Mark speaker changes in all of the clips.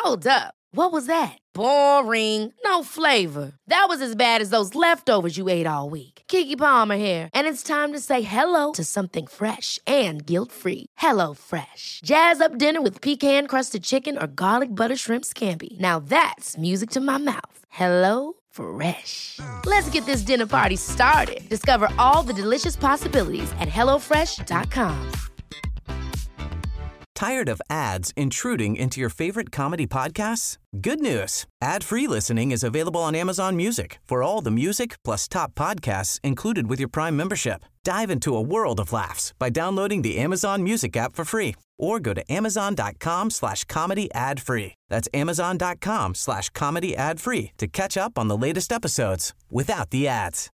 Speaker 1: Hold up. What was that? Boring. No flavor. That was as bad as those leftovers you ate all week. Keke Palmer here, and it's time to say hello to something fresh and guilt-free. Hello Fresh. Jazz up dinner with pecan-crusted chicken or garlic butter shrimp scampi. Now that's music to my mouth. Hello Fresh. Let's get this dinner party started. Discover all the delicious possibilities at hellofresh.com.
Speaker 2: Tired of ads intruding into your favorite comedy podcasts? Good news. Ad-free listening is available on Amazon Music for all the music plus top podcasts included with your Prime membership. Dive into a world of laughs by downloading the Amazon Music app for free or go to amazon.com/comedy ad-free. That's amazon.com/comedy ad-free to catch up on the latest episodes without the ads.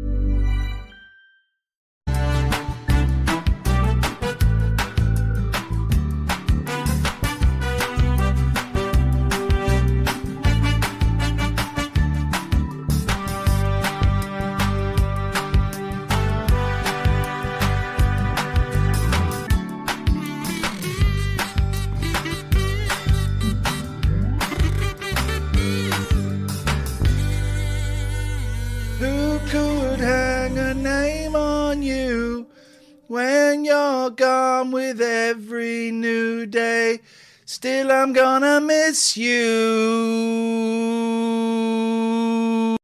Speaker 3: When you're gone with every new day, still I'm gonna miss you.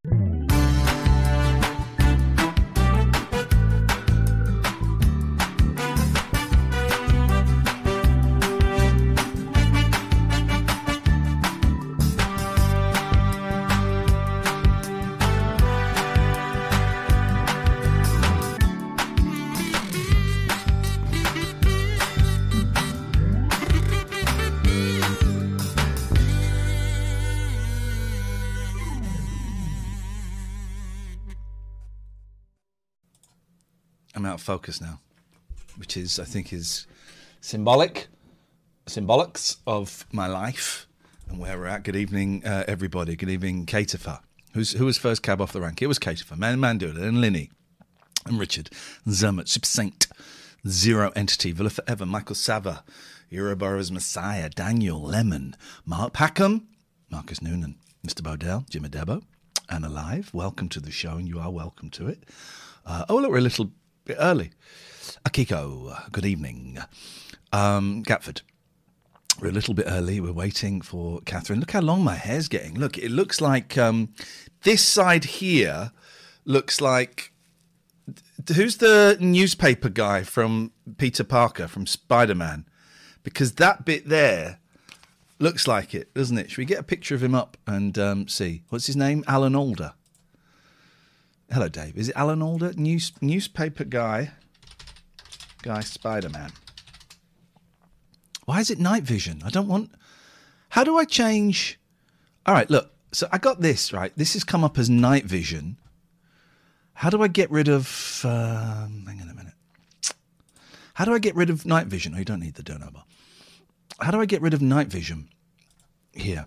Speaker 3: I'm out of focus now, which is, I think, is symbolics of my life and where we're at. Good evening, everybody. Good evening, Caterfa. Who was first cab off the rank? It was Caterfa, Mandula, and Linny, and Richard, and Zermatt, Super Saint, Zero Entity, Villa Forever, Michael Sava, Euroborough's Messiah, Daniel Lemon, Mark Packham, Marcus Noonan, Mr. Bodell, Jim Adebo, and Alive. Welcome to the show, and you are welcome to it. Look, we're a little bit early. Akiko, good evening. Gatford, we're a little bit early. We're waiting for Catherine. Look how long my hair's getting. Look, it looks like this side here looks like... Who's the newspaper guy from Peter Parker, from Spider-Man? Because that bit there looks like it, doesn't it? Should we get a picture of him up and see? What's his name? Alan Alda. Hello, Dave. Is it Alan Alda? Newspaper guy Spider-Man. Why is it night vision? I don't want... How do I change... All right, look. So I got this, right? This has come up as night vision. How do I get rid of... hang on a minute. How do I get rid of night vision? Oh, you don't need the dono bar. How do I get rid of night vision? Here.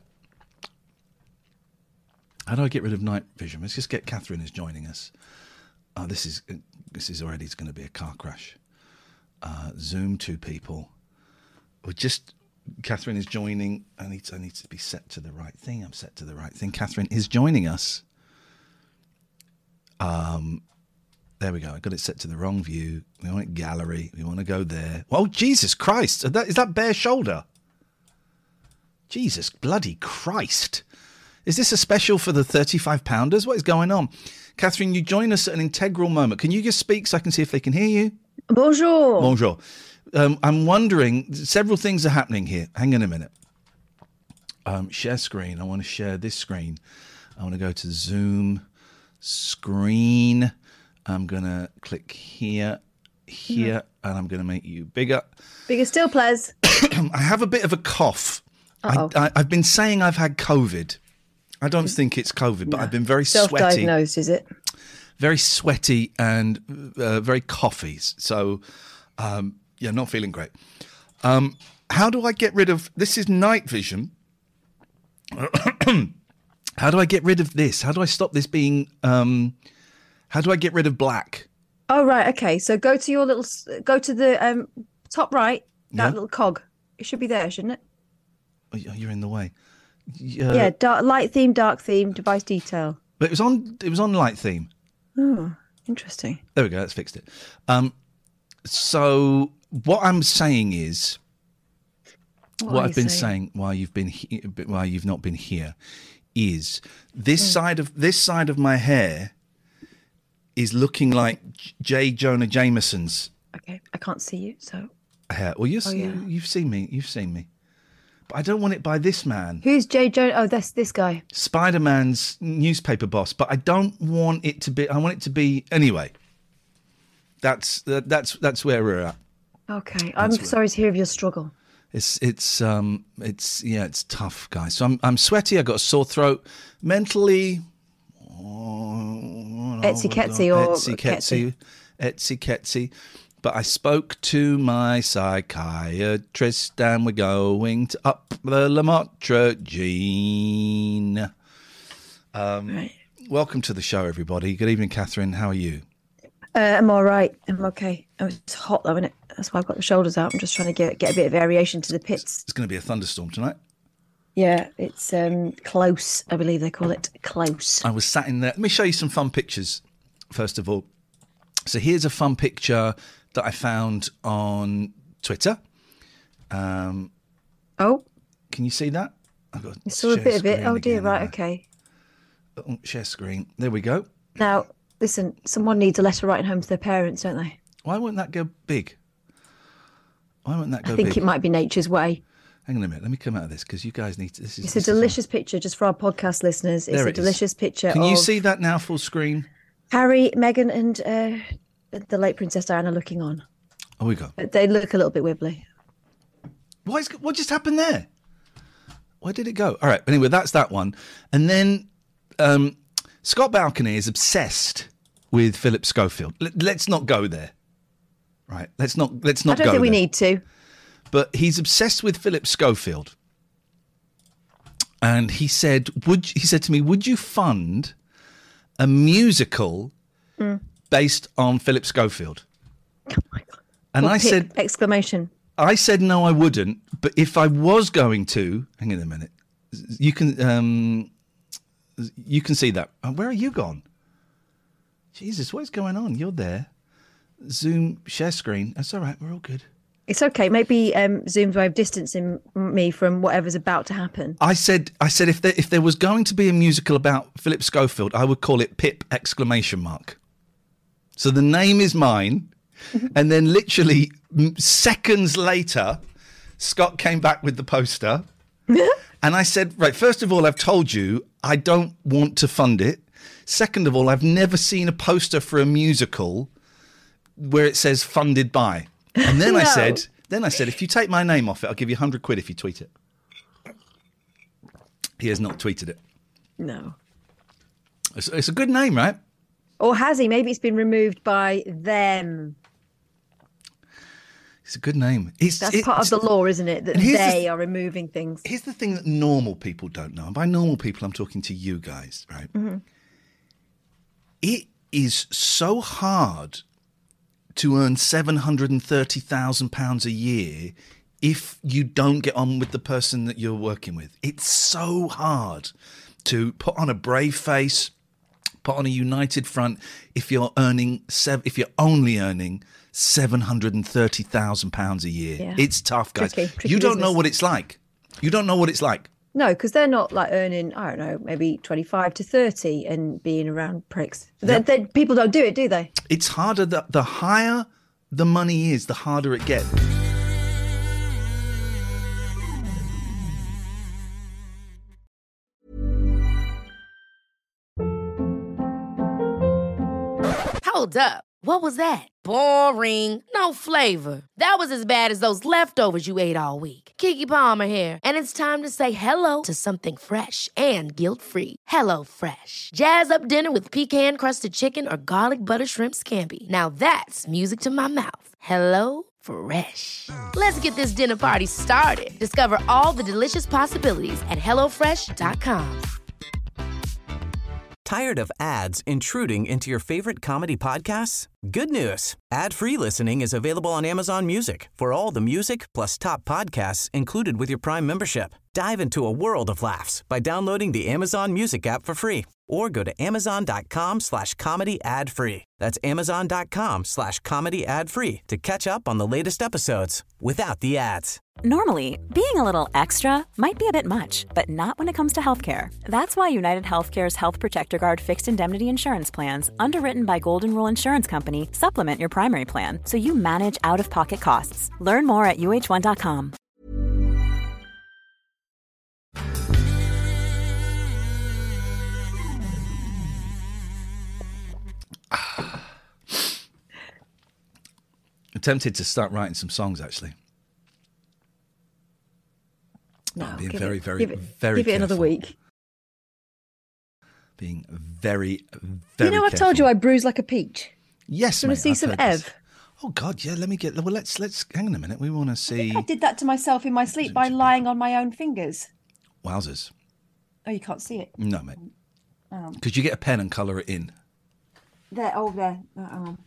Speaker 3: How do I get rid of night vision? Let's just get Catherine is joining us. Oh, this is already going to be a car crash. Zoom two people. Catherine is joining. I need to be set to the right thing. I'm set to the right thing. Catherine is joining us. There we go. I got it set to the wrong view. We want it gallery. We want to go there. Oh, Jesus Christ. Is that bare shoulder? Jesus bloody Christ. Is this a special for the 35-pounders? What is going on? Catherine, you join us at an integral moment. Can you just speak so I can see if they can hear you?
Speaker 4: Bonjour.
Speaker 3: Bonjour. I'm wondering, several things are happening here. Hang on a minute. Share screen. I want to share this screen. I want to go to Zoom screen. I'm going to click here, and I'm going to make you bigger.
Speaker 4: Bigger still, please.
Speaker 3: I have a bit of a cough. I've been saying I've had COVID. I don't think it's COVID, but I've been very sweaty.
Speaker 4: Self-diagnosed, is it?
Speaker 3: Very sweaty and very coughy. So, not feeling great. How do I get rid of... This is night vision. How do I get rid of this? How do I stop this being... how do I get rid of black?
Speaker 4: Oh, right, okay. So go to your little... Go to the top right, that little cog. It should be there, shouldn't it?
Speaker 3: you're in the way.
Speaker 4: Yeah, light theme, dark theme, device detail.
Speaker 3: But it was on light theme.
Speaker 4: Oh, interesting.
Speaker 3: There we go. That's fixed it. So what I'm saying is, what I've been saying while you've not been here, is this side of my hair is looking like J. Jonah Jameson's.
Speaker 4: Okay, I can't see you, so.
Speaker 3: Hair. Well, you've seen me. But I don't want it by this man.
Speaker 4: Who's J. Jonah? Oh, that's this guy.
Speaker 3: Spider-Man's newspaper boss. But I don't want it to be. I want it to be anyway. That's where we're at.
Speaker 4: Okay, I'm sorry to hear of your struggle.
Speaker 3: It's tough, guys. So I'm sweaty. I got a sore throat. Mentally, Etsy. But I spoke to my psychiatrist, and we're going to up the lamotrigine.
Speaker 4: Right.
Speaker 3: Welcome to the show, everybody. Good evening, Catherine. How are you?
Speaker 4: I'm all right. I'm okay. Oh, it's hot though, isn't it? That's why I've got the shoulders out. I'm just trying to get a bit of variation to the pits.
Speaker 3: It's going to be a thunderstorm tonight.
Speaker 4: Yeah, it's close, I believe they call it. Close.
Speaker 3: I was sat in there. Let me show you some fun pictures, first of all. So here's a fun picture that I found on Twitter.
Speaker 4: Oh.
Speaker 3: Can you see that? I've got
Speaker 4: You saw a bit of it. Oh, dear. Right, okay.
Speaker 3: Share screen. There we go.
Speaker 4: Now, listen, someone needs a letter writing home to their parents, don't they?
Speaker 3: Why won't that go big?
Speaker 4: I think it might be nature's way.
Speaker 3: Hang on a minute. Let me come out of this because you guys need to.
Speaker 4: It's a delicious picture, just for our podcast listeners. It's a delicious picture.
Speaker 3: Can you see that now, full screen?
Speaker 4: Harry, Meghan, and the late Princess Diana looking on.
Speaker 3: Oh, we go.
Speaker 4: They look a little bit wibbly.
Speaker 3: What just happened there? Where did it go? All right. Anyway, that's that one. And then Scott Balcony is obsessed with Philip Schofield. Let's not go there. Right. Let's not go there. I
Speaker 4: don't think we need to.
Speaker 3: But he's obsessed with Philip Schofield. And he said to me, would you fund a musical based on Philip Schofield?
Speaker 4: Oh my God.
Speaker 3: And I said...
Speaker 4: Exclamation.
Speaker 3: I said no, I wouldn't. But if I was going to... Hang on a minute. You can see that. Where are you gone? Jesus, what is going on? You're there. Zoom, share screen. That's all right. We're all good.
Speaker 4: It's okay. Maybe Zoom's way of distancing me from whatever's about to happen.
Speaker 3: I said if there was going to be a musical about Philip Schofield, I would call it Pip ! So the name is mine, and then literally seconds later, Scott came back with the poster, and I said, right, first of all, I've told you I don't want to fund it. Second of all, I've never seen a poster for a musical where it says funded by. And then
Speaker 4: No.
Speaker 3: I said, if you take my name off it, I'll give you 100 quid if you tweet it. He has not tweeted it.
Speaker 4: No.
Speaker 3: It's a good name, right?
Speaker 4: Or has he? Maybe it's been removed by them.
Speaker 3: It's a good name.
Speaker 4: That's part of the law, isn't it? That they are removing things.
Speaker 3: Here's the thing that normal people don't know. And by normal people, I'm talking to you guys, right? Mm-hmm. It is so hard to earn £730,000 a year if you don't get on with the person that you're working with. It's so hard to put on a brave face, put on a united front if you're only earning £730,000 a year.
Speaker 4: Yeah.
Speaker 3: It's tough, guys.
Speaker 4: Tricky
Speaker 3: you don't know
Speaker 4: business.
Speaker 3: what it's like. You don't know what it's like.
Speaker 4: No, because they're not like earning, I don't know, maybe 25 to 30 and being around pricks.
Speaker 3: Yep.
Speaker 4: People don't do it, do they?
Speaker 3: It's harder. The higher the money is, the harder it gets.
Speaker 1: Hold up. What was that? Boring. No flavor. That was as bad as those leftovers you ate all week. Keke Palmer here, and it's time to say hello to something fresh and guilt-free. Hello Fresh. Jazz up dinner with pecan-crusted chicken or garlic butter shrimp scampi. Now that's music to my mouth. Hello Fresh. Let's get this dinner party started. Discover all the delicious possibilities at hellofresh.com.
Speaker 2: Tired of ads intruding into your favorite comedy podcasts? Good news. Ad-free listening is available on Amazon Music for all the music plus top podcasts included with your Prime membership. Dive into a world of laughs by downloading the Amazon Music app for free or go to amazon.com/comedy ad-free. That's amazon.com/comedy ad-free to catch up on the latest episodes without the ads.
Speaker 5: Normally, being a little extra might be a bit much, but not when it comes to healthcare. That's why United Healthcare's Health Protector Guard fixed indemnity insurance plans, underwritten by Golden Rule Insurance Company, supplement your primary plan so you manage out-of-pocket costs. Learn more at uh1.com.
Speaker 3: I'm tempted to start writing some songs, actually.
Speaker 4: No,
Speaker 3: I'm being
Speaker 4: give
Speaker 3: very,
Speaker 4: it,
Speaker 3: very,
Speaker 4: give it,
Speaker 3: very
Speaker 4: give it another
Speaker 3: careful.
Speaker 4: week.
Speaker 3: Being very, very
Speaker 4: I've told you I bruise like a peach.
Speaker 3: Yes,
Speaker 4: Do you want
Speaker 3: mate,
Speaker 4: to see
Speaker 3: I've
Speaker 4: some
Speaker 3: heard this.
Speaker 4: Ev?
Speaker 3: Oh, God, yeah, let me get... Well, let's hang on a minute. We want to see...
Speaker 4: I did that to myself in my sleep by lying on my own fingers.
Speaker 3: Wowzers.
Speaker 4: Oh, you can't see it.
Speaker 3: No, mate. Could you get a pen and colour it in?
Speaker 4: There, oh, there. Oh, hang on.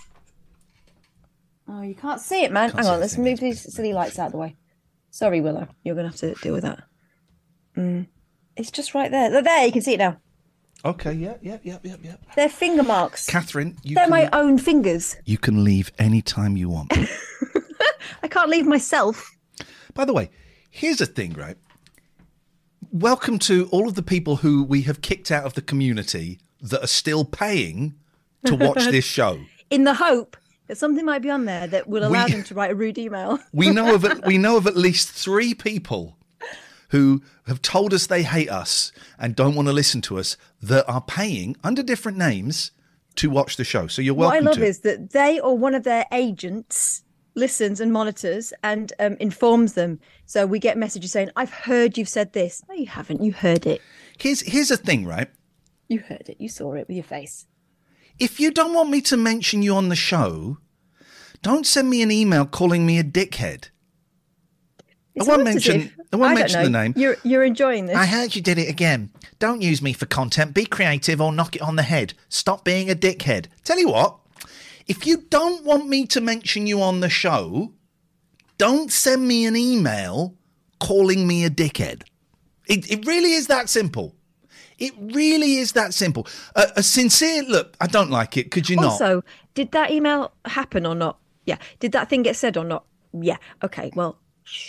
Speaker 4: Oh, you can't see it, man.
Speaker 3: Can't
Speaker 4: Hang
Speaker 3: see
Speaker 4: on, let's
Speaker 3: anything.
Speaker 4: move these silly lights out of the way. Sorry, Willow. You're going to have to deal with that. It's just right there. There, you can see it now.
Speaker 3: Okay, yeah.
Speaker 4: They're finger marks.
Speaker 3: Catherine,
Speaker 4: They're my own fingers.
Speaker 3: you can leave any time you want.
Speaker 4: I can't leave myself.
Speaker 3: By the way, here's a thing, right? Welcome to all of the people who we have kicked out of the community that are still paying to watch this show.
Speaker 4: In the hope that something might be on there that will allow them to write a rude email.
Speaker 3: We know of at least 3 people who have told us they hate us and don't want to listen to us that are paying under different names to watch the show. So you're welcome to.
Speaker 4: What I love is that they or one of their agents listens and monitors and informs them. So we get messages saying, I've heard you've said this. No, you haven't. You heard it.
Speaker 3: Here's the thing, right?
Speaker 4: You heard it. You saw it with your face.
Speaker 3: If you don't want me to mention you on the show, don't send me an email calling me a dickhead.
Speaker 4: It's
Speaker 3: I won't
Speaker 4: almost as
Speaker 3: mention.
Speaker 4: if-
Speaker 3: I won't
Speaker 4: don't
Speaker 3: mention the
Speaker 4: know.
Speaker 3: name.
Speaker 4: You're enjoying this.
Speaker 3: I heard you did it again. Don't use me for content. Be creative or knock it on the head. Stop being a dickhead. Tell you what, if you don't want me to mention you on the show, don't send me an email calling me a dickhead. It really is that simple. It really is that simple. A sincere look. I don't like it. Could you not?
Speaker 4: Also, did that email happen or not? Yeah. Did that thing get said or not? Yeah. Okay. Well.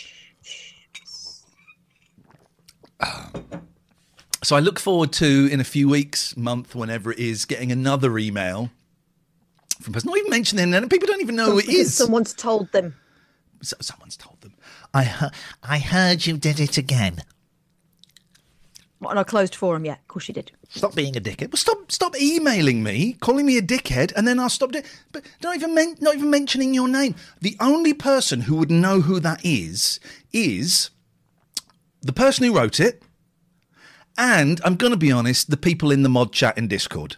Speaker 3: So I look forward to, in a few weeks, month, whenever it is, getting another email from a person. Not even mentioning it. People don't even know who it is.
Speaker 4: Someone's told them.
Speaker 3: Someone's told them. I heard you did it again.
Speaker 4: What, on a closed forum? Yeah, of course you did.
Speaker 3: Stop being a dickhead. Well, stop emailing me, calling me a dickhead, and then I'll stop doing. But not even mentioning your name. The only person who would know who that is the person who wrote it, and I'm going to be honest, the people in the mod chat and Discord.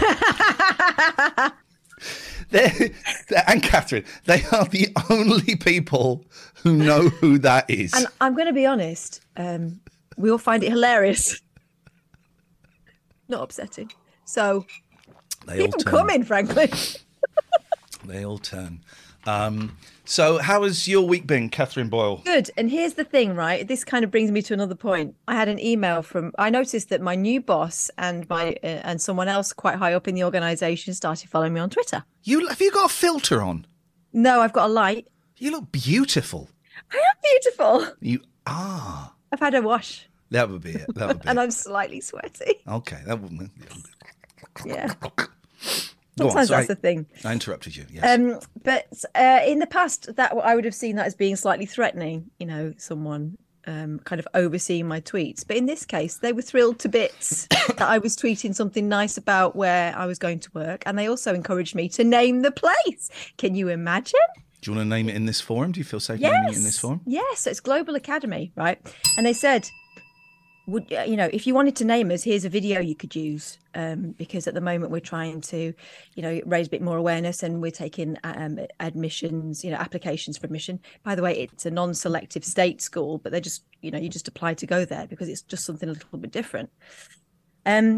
Speaker 3: And Catherine, they are the only people who know who that is.
Speaker 4: And I'm going to be honest, we all find it hilarious. Not upsetting. So
Speaker 3: They all
Speaker 4: keep them
Speaker 3: turn.
Speaker 4: coming, frankly.
Speaker 3: They all turn. So how has your week been, Catherine Boyle?
Speaker 4: Good. And here's the thing, right? This kind of brings me to another point. I had an email I noticed that my new boss and and someone else quite high up in the organisation started following me on Twitter.
Speaker 3: Have you got a filter on?
Speaker 4: No, I've got a light.
Speaker 3: You look beautiful.
Speaker 4: I am beautiful.
Speaker 3: You are.
Speaker 4: I've had a wash.
Speaker 3: That would be it. That would be
Speaker 4: And
Speaker 3: it.
Speaker 4: I'm slightly sweaty.
Speaker 3: Okay. That would.
Speaker 4: Yeah.
Speaker 3: Go on,
Speaker 4: Sometimes
Speaker 3: sorry.
Speaker 4: that's the thing.
Speaker 3: I interrupted you. Yes.
Speaker 4: But in the past, that I would have seen that as being slightly threatening, someone kind of overseeing my tweets. But in this case, they were thrilled to bits that I was tweeting something nice about where I was going to work. And they also encouraged me to name the place. Can you imagine?
Speaker 3: Do you want to name it in this forum? Do you feel safe naming it in this forum?
Speaker 4: Yes, so it's Global Academy, right? And they said, if you wanted to name us, here's a video you could use, because at the moment we're trying to, raise a bit more awareness, and we're taking admissions, applications for admission. By the way, it's a non-selective state school, but they're just, you just apply to go there because it's just something a little bit different. And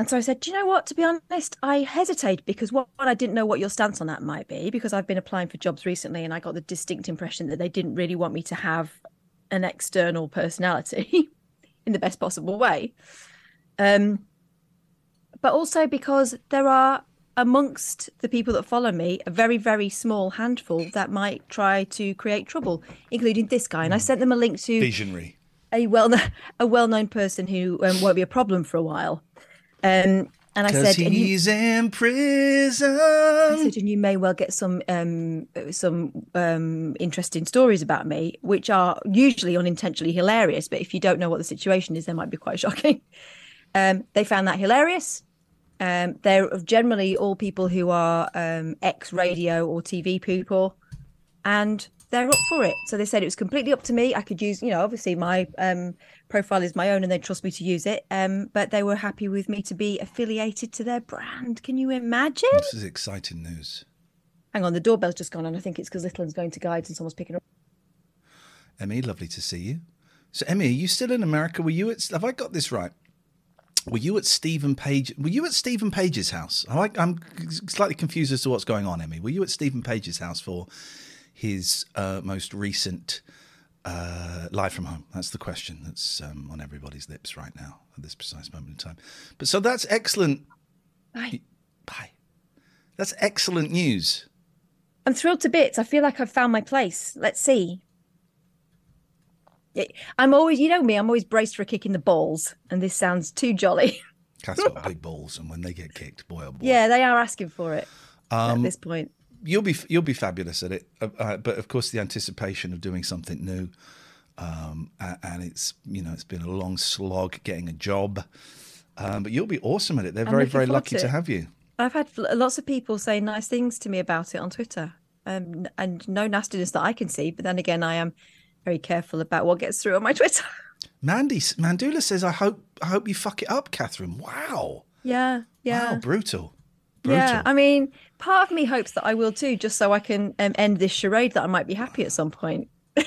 Speaker 4: And so I said, do you know what? To be honest, I hesitate because one, I didn't know what your stance on that might be, because I've been applying for jobs recently and I got the distinct impression that they didn't really want me to have an external personality in the best possible way. But also because there are, amongst the people that follow me, a very, very small handful that might try to create trouble, including this guy. And I sent them a link to
Speaker 3: Visionary.
Speaker 4: a well-known person who won't be a problem for a while. And I said,
Speaker 3: he's in prison.
Speaker 4: I said, and you may well get some interesting stories about me, which are usually unintentionally hilarious. But if you don't know what the situation is, they might be quite shocking. They found that hilarious. They're generally all people who are ex-radio or TV people, and they're up for it. So they said it was completely up to me. I could use, obviously my profile is my own and they trust me to use it. But they were happy with me to be affiliated to their brand. Can you imagine?
Speaker 3: This is exciting news.
Speaker 4: Hang on, the doorbell's just gone on. I think it's because Little's going to Guides and someone's picking up.
Speaker 3: Emmy, lovely to see you. So, Emmy, are you still in America? Have I got this right? Were you at Stephen Page? Were you at Stephen Page's house? I'm slightly confused as to what's going on, Emmy. Were you at Stephen Page's house for his most recent Live from Home? That's the question that's on everybody's lips right now at this precise moment in time. But so that's excellent.
Speaker 4: Bye.
Speaker 3: That's excellent news.
Speaker 4: I'm thrilled to bits. I feel like I've found my place. Let's see. I'm always, me, I'm always braced for a kick in the balls, and this sounds too jolly.
Speaker 3: Kath's got big balls, and when they get kicked, boy oh boy.
Speaker 4: Yeah, they are asking for it at this point.
Speaker 3: You'll be fabulous at it, but of course the anticipation of doing something new, and it's it's been a long slog getting a job, but you'll be awesome at it. They're very, very lucky to have you.
Speaker 4: I've had lots of people say nice things to me about it on Twitter, and no nastiness that I can see. But then again, I am very careful about what gets through on my Twitter.
Speaker 3: Mandula says, I hope you fuck it up, Catherine. Wow.
Speaker 4: Yeah.
Speaker 3: Wow, brutal.
Speaker 4: Yeah, I mean, part of me hopes that I will too, just so I can end this charade that I might be happy at some point.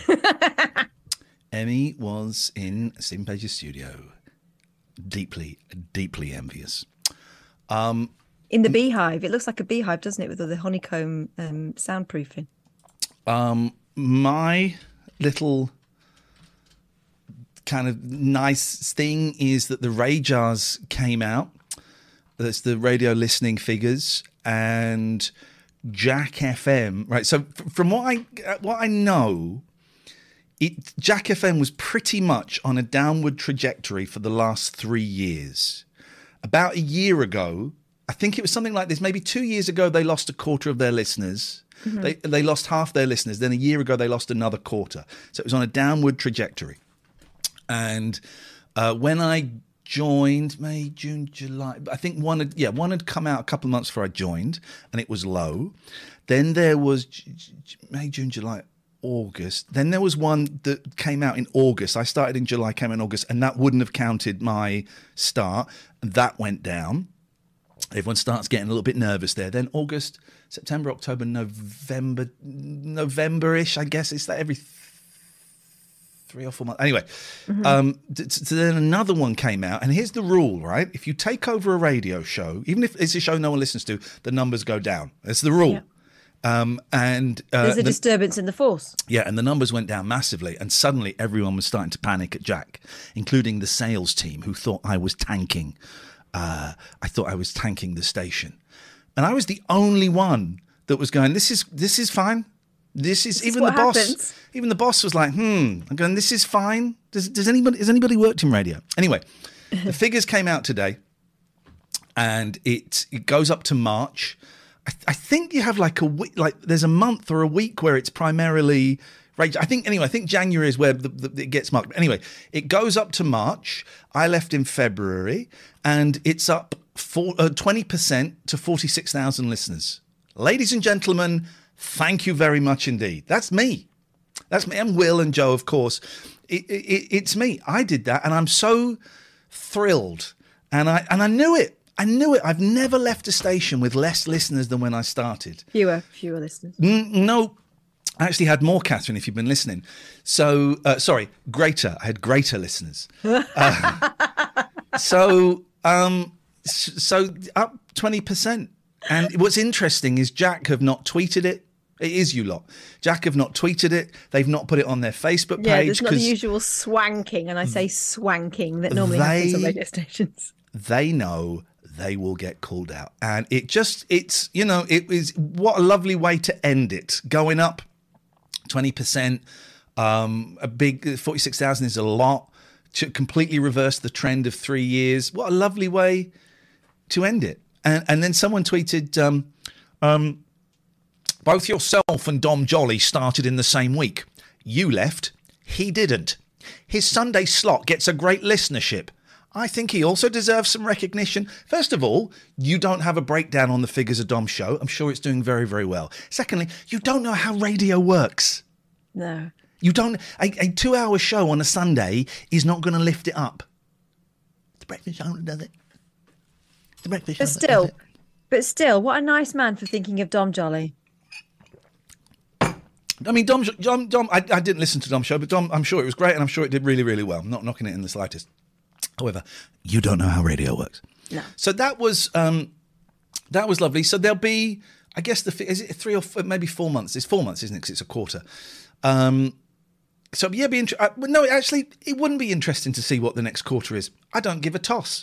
Speaker 3: Emmy was in Stephen Page's studio. Deeply, deeply envious.
Speaker 4: In the beehive. It looks like a beehive, doesn't it, with all the honeycomb soundproofing?
Speaker 3: My little kind of nice thing is that the Rajars came out. That's the radio listening figures, and Jack FM. Right. So from what I know, Jack FM was pretty much on a downward trajectory for the last 3 years. About a year ago, I think it was something like this. Maybe 2 years ago, they lost a quarter of their listeners. Mm-hmm. They lost half their listeners. Then a year ago, they lost another quarter. So it was on a downward trajectory. And when I joined, May, June, July, I think one had come out a couple of months before I joined, and it was low. Then there was May, June, July, August. Then there was one that came out in August. I started in July, came out in August, and that wouldn't have counted my start. And that went down. Everyone starts getting a little bit nervous there. Then August, September, October, November-ish, I guess. It's that every 3 or 4 months. Anyway, so then another one came out. And here's the rule, right? If you take over a radio show, even if it's a show no one listens to, the numbers go down. That's the rule. Yeah.
Speaker 4: There's a disturbance in the force.
Speaker 3: Yeah, and the numbers went down massively. And suddenly everyone was starting to panic at Jack, including the sales team who thought I was tanking. I thought I was tanking the station. And I was the only one that was going, this is fine. This is even the boss. Happens. Even the boss was like, I'm going, this is fine. Has anybody worked in radio? Anyway, the figures came out today, and it goes up to March. I think you have like a week, like there's a month or a week where it's primarily radio. I think January is where it gets marked. But anyway, it goes up to March. I left in February, and it's up 20% to 46,000 listeners. Ladies and gentlemen, thank you very much indeed. That's me. And Will and Joe, of course. It's me. I did that, and I'm so thrilled. And I knew it. I've never left a station with less listeners than when I started. Fewer
Speaker 4: listeners.
Speaker 3: No, I actually had more, Catherine, if you've been listening. So, greater. I had greater listeners. So up 20%. And what's interesting is Jack have not tweeted it. It is you lot. Jack have not tweeted it. They've not put it on their Facebook page.
Speaker 4: Yeah, there's not the usual swanking, and I say swanking that normally happens on radio stations.
Speaker 3: They know they will get called out. And it is, what a lovely way to end it. Going up 20%, a big 46,000 is a lot. To completely reverse the trend of 3 years. What a lovely way to end it. And then someone tweeted, both yourself and Dom Jolly started in the same week. You left. He didn't. His Sunday slot gets a great listenership. I think he also deserves some recognition. First of all, you don't have a breakdown on the figures of Dom's show. I'm sure it's doing very, very well. Secondly, you don't know how radio works.
Speaker 4: No.
Speaker 3: You don't. A 2-hour show on a Sunday is not going to lift it up. The breakfast show does it. The breakfast show.
Speaker 4: But still, what a nice man for thinking of Dom Jolly.
Speaker 3: I mean, Dom. I didn't listen to Dom's show, but Dom, I'm sure it was great, and I'm sure it did really, really well. I'm not knocking it in the slightest. However, you don't know how radio works.
Speaker 4: No.
Speaker 3: So that was lovely. So there'll be, I guess, is it 3 or 4, maybe 4 months? It's 4 months, isn't it? Because it's a quarter. So yeah, no, actually, it wouldn't be interesting to see what the next quarter is. I don't give a toss.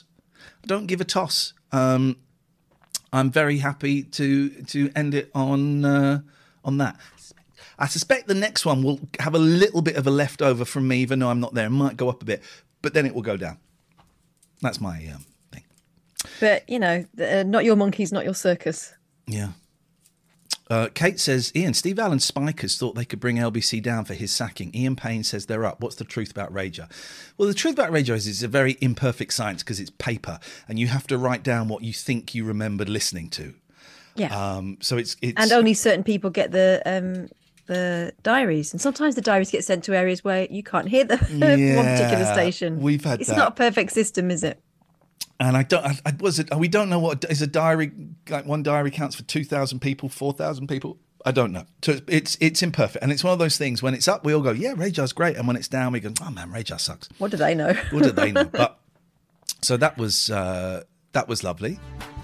Speaker 3: I'm very happy to end it on that. I suspect the next one will have a little bit of a leftover from me, even though I'm not there. It might go up a bit, but then it will go down. That's my thing.
Speaker 4: But, not your monkeys, not your circus.
Speaker 3: Yeah. Kate says, Ian, Steve Allen's spikers thought they could bring LBC down for his sacking. Ian Payne says they're up. What's the truth about Rager? Well, the truth about Rager is it's a very imperfect science because it's paper and you have to write down what you think you remembered listening to.
Speaker 4: Yeah.
Speaker 3: So it's
Speaker 4: and only certain people get the diaries, and sometimes the diaries get sent to areas where you can't hear the one particular station.
Speaker 3: We've had
Speaker 4: it's
Speaker 3: that.
Speaker 4: Not a perfect system, is it?
Speaker 3: And we don't know what is a diary, like one diary counts for 2,000 people, 4,000 people. I don't know. So it's imperfect. And it's one of those things when it's up, we all go, yeah, Rajar's great. And when it's down, we go, oh man, Rajar sucks.
Speaker 4: What do they know?
Speaker 3: What do they know? But so that was lovely.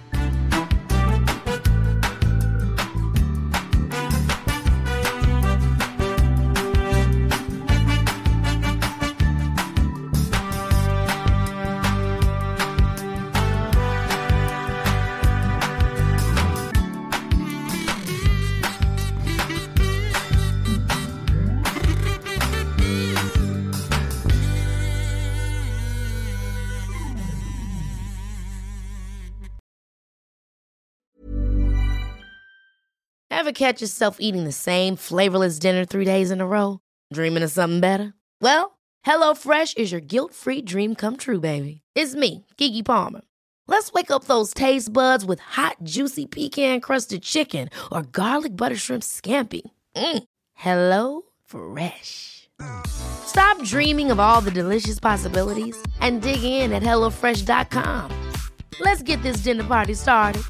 Speaker 1: Ever catch yourself eating the same flavorless dinner 3 days in a row? Dreaming of something better? Well, HelloFresh is your guilt-free dream come true, baby. It's me, Keke Palmer. Let's wake up those taste buds with hot, juicy pecan-crusted chicken or garlic butter shrimp scampi. Hello Fresh. Stop dreaming of all the delicious possibilities and dig in at HelloFresh.com. Let's get this dinner party started.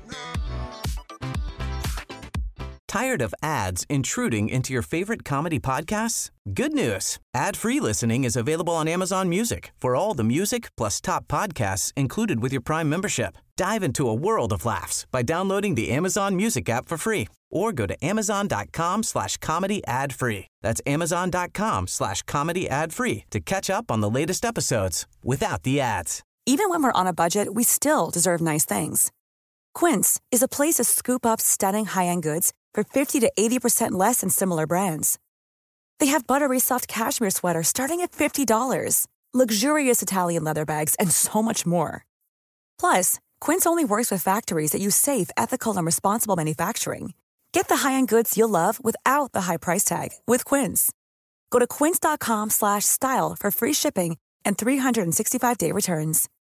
Speaker 2: Tired of ads intruding into your favorite comedy podcasts? Good news. Ad-free listening is available on Amazon Music for all the music plus top podcasts included with your Prime membership. Dive into a world of laughs by downloading the Amazon Music app for free or go to amazon.com/comedy ad-free. That's amazon.com/comedy ad-free to catch up on the latest episodes without the ads.
Speaker 6: Even when we're on a budget, we still deserve nice things. Quince is a place to scoop up stunning high-end goods for 50 to 80% less than similar brands. They have buttery soft cashmere sweaters starting at $50, luxurious Italian leather bags, and so much more. Plus, Quince only works with factories that use safe, ethical, and responsible manufacturing. Get the high-end goods you'll love without the high price tag with Quince. Go to quince.com/style for free shipping and 365-day returns.